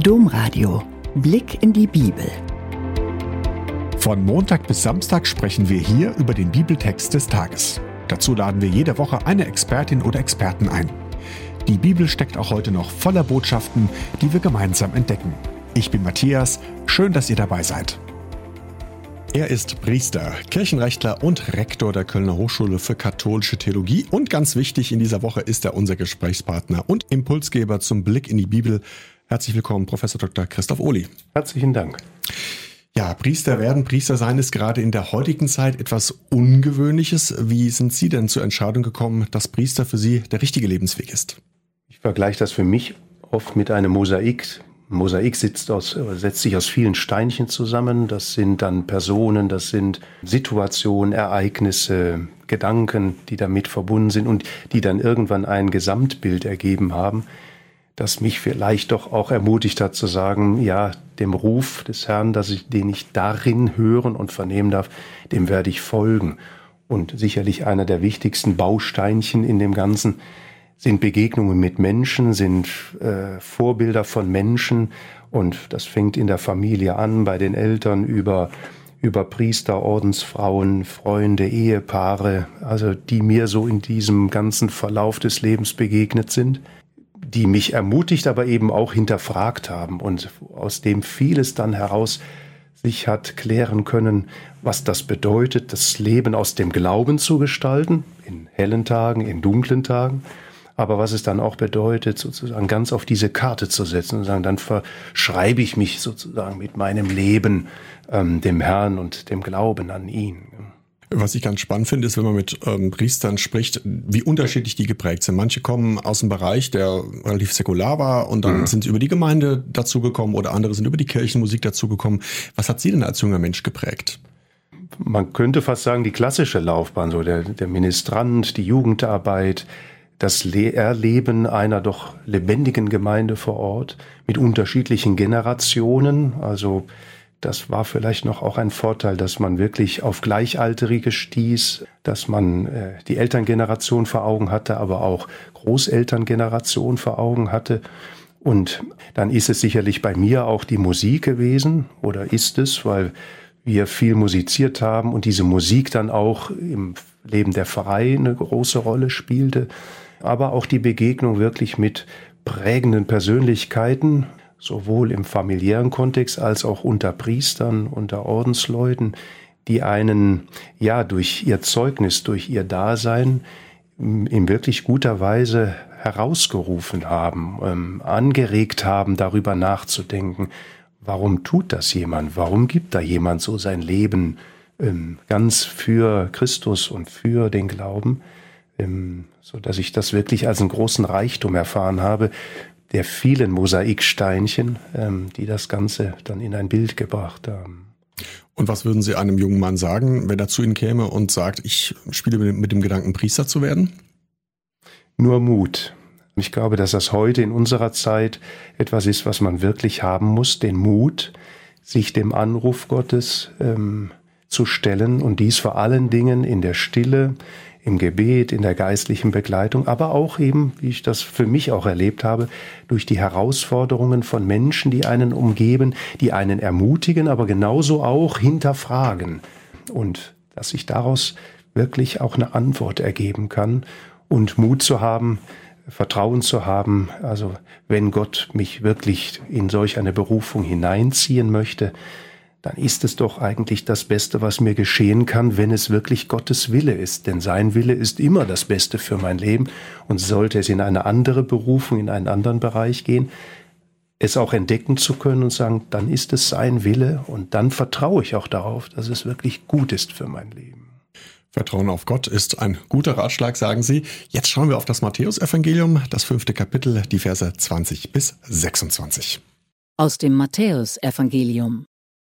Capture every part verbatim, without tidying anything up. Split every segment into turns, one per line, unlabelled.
Domradio. Blick in die Bibel.
Von Montag bis Samstag sprechen wir hier über den Bibeltext des Tages. Dazu laden wir jede Woche eine Expertin oder Experten ein. Die Bibel steckt auch heute noch voller Botschaften, die wir gemeinsam entdecken. Ich bin Matthias, schön, dass ihr dabei seid. Er ist Priester, Kirchenrechtler und Rektor der Kölner Hochschule für katholische Theologie. Und ganz wichtig, in dieser Woche ist er unser Gesprächspartner und Impulsgeber zum Blick in die Bibel. Herzlich willkommen, Professor Doktor Christoph Ohly.
Herzlichen Dank.
Ja, Priester werden, Priester sein ist gerade in der heutigen Zeit etwas Ungewöhnliches. Wie sind Sie denn zur Entscheidung gekommen, dass Priester für Sie der richtige Lebensweg ist?
Ich vergleiche das für mich oft mit einem Mosaik. Ein Mosaik sitzt aus, setzt sich aus vielen Steinchen zusammen. Das sind dann Personen, das sind Situationen, Ereignisse, Gedanken, die damit verbunden sind und die dann irgendwann ein Gesamtbild ergeben haben, das mich vielleicht doch auch ermutigt hat zu sagen, ja, dem Ruf des Herrn, dass ich, den ich darin hören und vernehmen darf, dem werde ich folgen. Und sicherlich einer der wichtigsten Bausteinchen in dem Ganzen sind Begegnungen mit Menschen, sind äh, Vorbilder von Menschen. Und das fängt in der Familie an, bei den Eltern über, über Priester, Ordensfrauen, Freunde, Ehepaare, also die mir so in diesem ganzen Verlauf des Lebens begegnet sind, die mich ermutigt, aber eben auch hinterfragt haben und aus dem vieles dann heraus sich hat klären können, was das bedeutet, das Leben aus dem Glauben zu gestalten, in hellen Tagen, in dunklen Tagen, aber was es dann auch bedeutet, sozusagen ganz auf diese Karte zu setzen und sagen, dann verschreibe ich mich sozusagen mit meinem Leben ähm, dem Herrn und dem Glauben an ihn.
Was ich ganz spannend finde, ist, wenn man mit ähm, Priestern spricht, wie unterschiedlich die geprägt sind. Manche kommen aus dem Bereich, der relativ säkular war und dann mhm. sind sie über die Gemeinde dazugekommen oder andere sind über die Kirchenmusik dazugekommen. Was hat Sie denn als junger Mensch geprägt?
Man könnte fast sagen, die klassische Laufbahn, so der, der Ministrant, die Jugendarbeit, das Le- Erleben einer doch lebendigen Gemeinde vor Ort mit unterschiedlichen Generationen, also das war vielleicht noch auch ein Vorteil, dass man wirklich auf Gleichaltrige stieß, dass man äh, die Elterngeneration vor Augen hatte, aber auch Großelterngeneration vor Augen hatte. Und dann ist es sicherlich bei mir auch die Musik gewesen, oder ist es, weil wir viel musiziert haben und diese Musik dann auch im Leben der Pfarrei eine große Rolle spielte. Aber auch die Begegnung wirklich mit prägenden Persönlichkeiten, sowohl im familiären Kontext als auch unter Priestern, unter Ordensleuten, die einen ja durch ihr Zeugnis, durch ihr Dasein in wirklich guter Weise herausgerufen haben, ähm, angeregt haben, darüber nachzudenken, warum tut das jemand, warum gibt da jemand so sein Leben ähm, ganz für Christus und für den Glauben, ähm, so dass ich das wirklich als einen großen Reichtum erfahren habe, der vielen Mosaiksteinchen, ähm, die das Ganze dann in ein Bild gebracht haben.
Und was würden Sie einem jungen Mann sagen, wenn er zu Ihnen käme und sagt, ich spiele mit, mit dem Gedanken, Priester zu werden?
Nur Mut. Ich glaube, dass das heute in unserer Zeit etwas ist, was man wirklich haben muss, den Mut, sich dem Anruf Gottes ähm, zu stellen und dies vor allen Dingen in der Stille, im Gebet, in der geistlichen Begleitung, aber auch eben, wie ich das für mich auch erlebt habe, durch die Herausforderungen von Menschen, die einen umgeben, die einen ermutigen, aber genauso auch hinterfragen. Und dass sich daraus wirklich auch eine Antwort ergeben kann und Mut zu haben, Vertrauen zu haben, also wenn Gott mich wirklich in solch eine Berufung hineinziehen möchte, dann ist es doch eigentlich das Beste, was mir geschehen kann, wenn es wirklich Gottes Wille ist. Denn sein Wille ist immer das Beste für mein Leben. Und sollte es in eine andere Berufung, in einen anderen Bereich gehen, es auch entdecken zu können und sagen, dann ist es sein Wille und dann vertraue ich auch darauf, dass es wirklich gut ist für mein Leben.
Vertrauen auf Gott ist ein guter Ratschlag, sagen Sie. Jetzt schauen wir auf das Matthäusevangelium, das fünfte Kapitel, die Verse zwanzig bis sechsundzwanzig.
Aus dem Matthäusevangelium.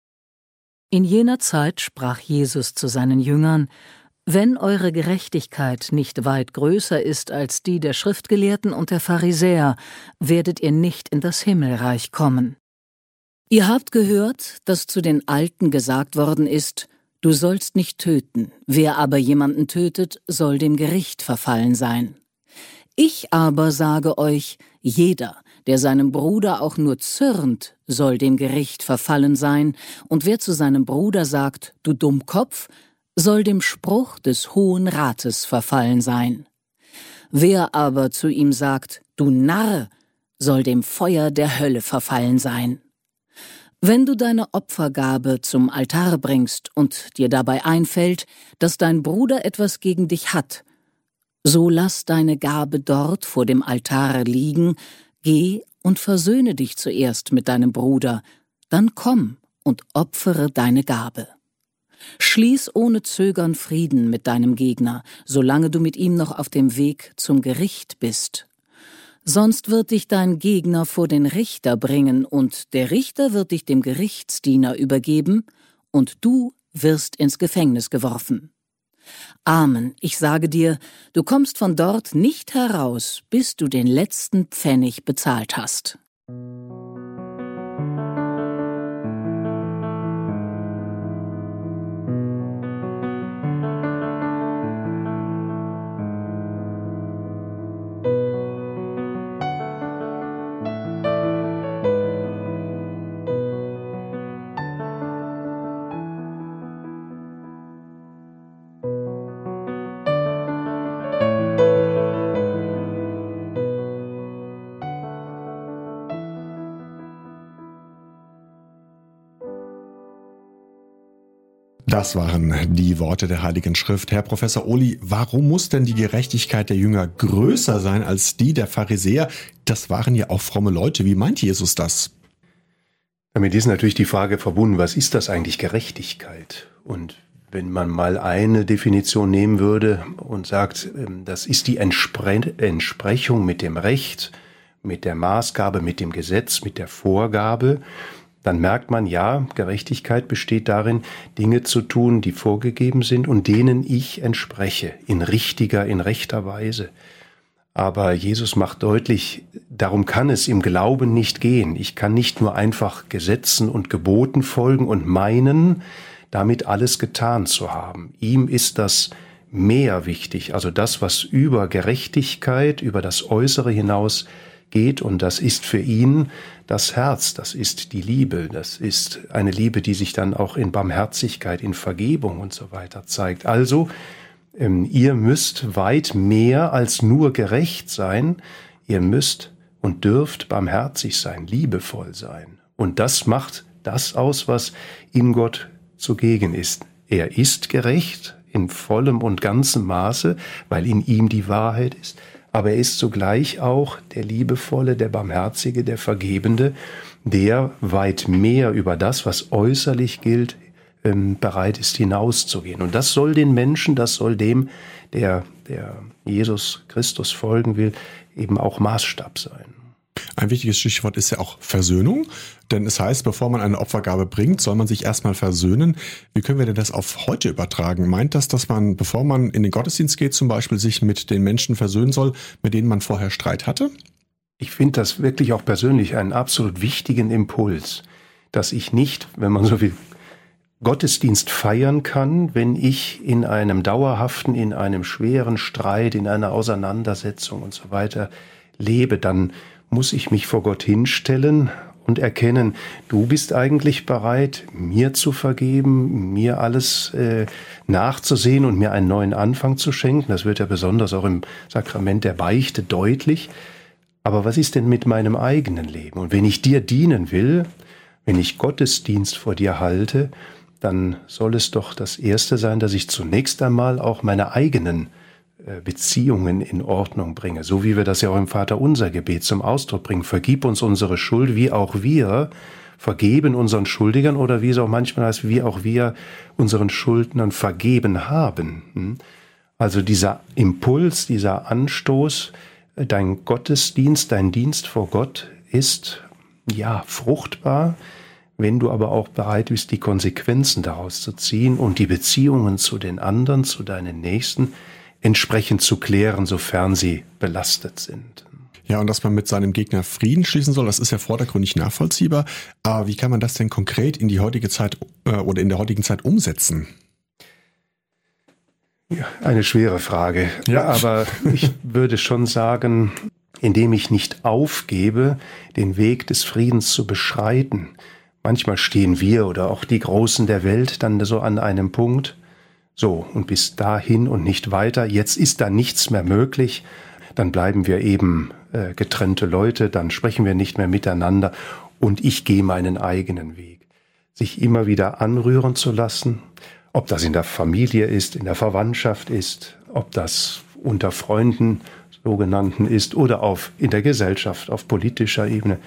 In jener Zeit sprach Jesus zu seinen Jüngern: Wenn eure Gerechtigkeit nicht weit größer ist als die der Schriftgelehrten und der Pharisäer, werdet ihr nicht in das Himmelreich kommen. Ihr habt gehört, dass zu den Alten gesagt worden ist: Du sollst nicht töten, wer aber jemanden tötet, soll dem Gericht verfallen sein. Ich aber sage euch, jeder, Der seinem Bruder auch nur zürnt, soll dem Gericht verfallen sein, und wer zu seinem Bruder sagt, du Dummkopf, soll dem Spruch des Hohen Rates verfallen sein. Wer aber zu ihm sagt, du Narr, soll dem Feuer der Hölle verfallen sein. Wenn du deine Opfergabe zum Altar bringst und dir dabei einfällt, dass dein Bruder etwas gegen dich hat, so lass deine Gabe dort vor dem Altar liegen, geh und versöhne dich zuerst mit deinem Bruder, dann komm und opfere deine Gabe. Schließ ohne Zögern Frieden mit deinem Gegner, solange du mit ihm noch auf dem Weg zum Gericht bist. Sonst wird dich dein Gegner vor den Richter bringen, und der Richter wird dich dem Gerichtsdiener übergeben, und du wirst ins Gefängnis geworfen. Amen, ich sage dir, du kommst von dort nicht heraus, bis du den letzten Pfennig bezahlt hast.
Das waren die Worte der Heiligen Schrift. Herr Professor Ohly, warum muss denn die Gerechtigkeit der Jünger größer sein als die der Pharisäer? Das waren ja auch fromme Leute. Wie meint Jesus das?
Damit ist natürlich die Frage verbunden, was ist das eigentlich Gerechtigkeit? Und wenn man mal eine Definition nehmen würde und sagt, das ist die Entspre- Entsprechung mit dem Recht, mit der Maßgabe, mit dem Gesetz, mit der Vorgabe, dann merkt man, ja, Gerechtigkeit besteht darin, Dinge zu tun, die vorgegeben sind und denen ich entspreche, in richtiger, in rechter Weise. Aber Jesus macht deutlich, darum kann es im Glauben nicht gehen. Ich kann nicht nur einfach Gesetzen und Geboten folgen und meinen, damit alles getan zu haben. Ihm ist das mehr wichtig, also das, was über Gerechtigkeit, über das Äußere hinaus geht, und das ist für ihn das Herz, das ist die Liebe, das ist eine Liebe, die sich dann auch in Barmherzigkeit, in Vergebung und so weiter zeigt. Also, ähm, ihr müsst weit mehr als nur gerecht sein, ihr müsst und dürft barmherzig sein, liebevoll sein. Und das macht das aus, was in Gott zugegen ist. Er ist gerecht in vollem und ganzem Maße, weil in ihm die Wahrheit ist. Aber er ist zugleich auch der Liebevolle, der Barmherzige, der Vergebende, der weit mehr über das, was äußerlich gilt, bereit ist, hinauszugehen. Und das soll den Menschen, das soll dem, der, der Jesus Christus folgen will, eben auch Maßstab sein.
Ein wichtiges Stichwort ist ja auch Versöhnung, denn es heißt, bevor man eine Opfergabe bringt, soll man sich erstmal versöhnen. Wie können wir denn das auf heute übertragen? Meint das, dass man, bevor man in den Gottesdienst geht, zum Beispiel sich mit den Menschen versöhnen soll, mit denen man vorher Streit hatte?
Ich finde das wirklich auch persönlich einen absolut wichtigen Impuls, dass ich nicht, wenn man so will, Gottesdienst feiern kann, wenn ich in einem dauerhaften, in einem schweren Streit, in einer Auseinandersetzung und so weiter lebe, dann muss ich mich vor Gott hinstellen und erkennen, du bist eigentlich bereit, mir zu vergeben, mir alles äh, nachzusehen und mir einen neuen Anfang zu schenken. Das wird ja besonders auch im Sakrament der Beichte deutlich. Aber was ist denn mit meinem eigenen Leben? Und wenn ich dir dienen will, wenn ich Gottesdienst vor dir halte, dann soll es doch das Erste sein, dass ich zunächst einmal auch meine eigenen Beziehungen in Ordnung bringe, so wie wir das ja auch im Vaterunser-Gebet zum Ausdruck bringen. Vergib uns unsere Schuld, wie auch wir vergeben unseren Schuldigern, oder wie es auch manchmal heißt, wie auch wir unseren Schuldnern vergeben haben. Also dieser Impuls, dieser Anstoß, dein Gottesdienst, dein Dienst vor Gott ist ja fruchtbar, wenn du aber auch bereit bist, die Konsequenzen daraus zu ziehen und die Beziehungen zu den anderen, zu deinen Nächsten, entsprechend zu klären, sofern sie belastet sind.
Ja, und dass man mit seinem Gegner Frieden schließen soll, das ist ja vordergründig nachvollziehbar. Aber wie kann man das denn konkret in die heutige Zeit äh, oder in der heutigen Zeit umsetzen?
Ja, eine schwere Frage. Ja. Aber ich würde schon sagen, indem ich nicht aufgebe, den Weg des Friedens zu beschreiten. Manchmal stehen wir oder auch die Großen der Welt dann so an einem Punkt, so und bis dahin und nicht weiter, jetzt ist da nichts mehr möglich, dann bleiben wir eben äh, getrennte Leute, dann sprechen wir nicht mehr miteinander und ich gehe meinen eigenen Weg. Sich immer wieder anrühren zu lassen, ob das in der Familie ist, in der Verwandtschaft ist, ob das unter Freunden sogenannten ist oder auf in der Gesellschaft, auf politischer Ebene.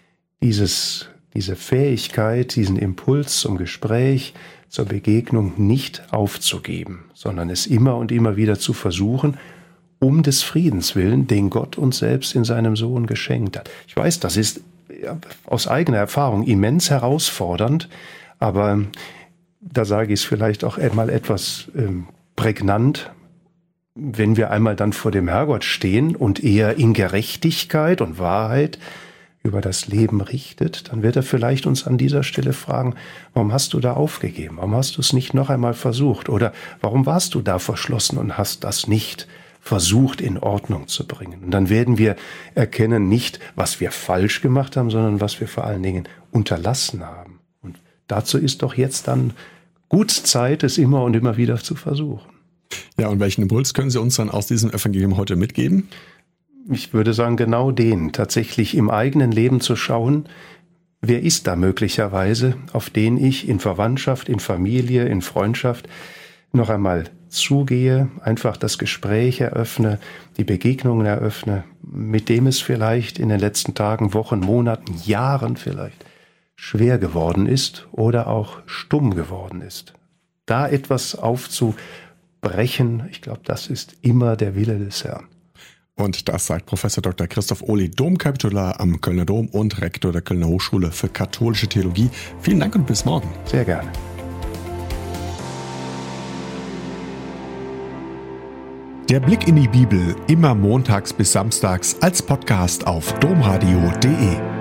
Dieses, diese Fähigkeit, diesen Impuls zum Gespräch, zur Begegnung nicht aufzugeben, sondern es immer und immer wieder zu versuchen, um des Friedens willen, den Gott uns selbst in seinem Sohn geschenkt hat. Ich weiß, das ist aus eigener Erfahrung immens herausfordernd, aber da sage ich es vielleicht auch einmal etwas ähm, prägnant, wenn wir einmal dann vor dem Herrgott stehen und er in Gerechtigkeit und Wahrheit über das Leben richtet, dann wird er vielleicht uns an dieser Stelle fragen, warum hast du da aufgegeben? Warum hast du es nicht noch einmal versucht? Oder warum warst du da verschlossen und hast das nicht versucht in Ordnung zu bringen? Und dann werden wir erkennen, nicht, was wir falsch gemacht haben, sondern was wir vor allen Dingen unterlassen haben. Und dazu ist doch jetzt dann gut Zeit, es immer und immer wieder zu versuchen.
Ja, und welchen Impuls können Sie uns dann aus diesem Evangelium heute mitgeben?
Ich würde sagen, genau den, tatsächlich im eigenen Leben zu schauen, wer ist da möglicherweise, auf den ich in Verwandtschaft, in Familie, in Freundschaft noch einmal zugehe, einfach das Gespräch eröffne, die Begegnungen eröffne, mit dem es vielleicht in den letzten Tagen, Wochen, Monaten, Jahren vielleicht schwer geworden ist oder auch stumm geworden ist. Da etwas aufzubrechen, ich glaube, das ist immer der Wille des Herrn.
Und das sagt Professor Doktor Christoph Ohly, Domkapitular am Kölner Dom und Rektor der Kölner Hochschule für katholische Theologie. Vielen Dank und bis morgen.
Sehr gerne.
Der Blick in die Bibel immer montags bis samstags als Podcast auf domradio punkt de.